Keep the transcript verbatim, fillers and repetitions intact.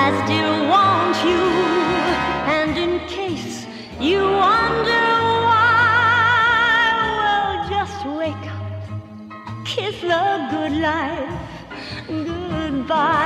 still want you. And in case you wonder why, well, just wake up, kiss the good life goodbye.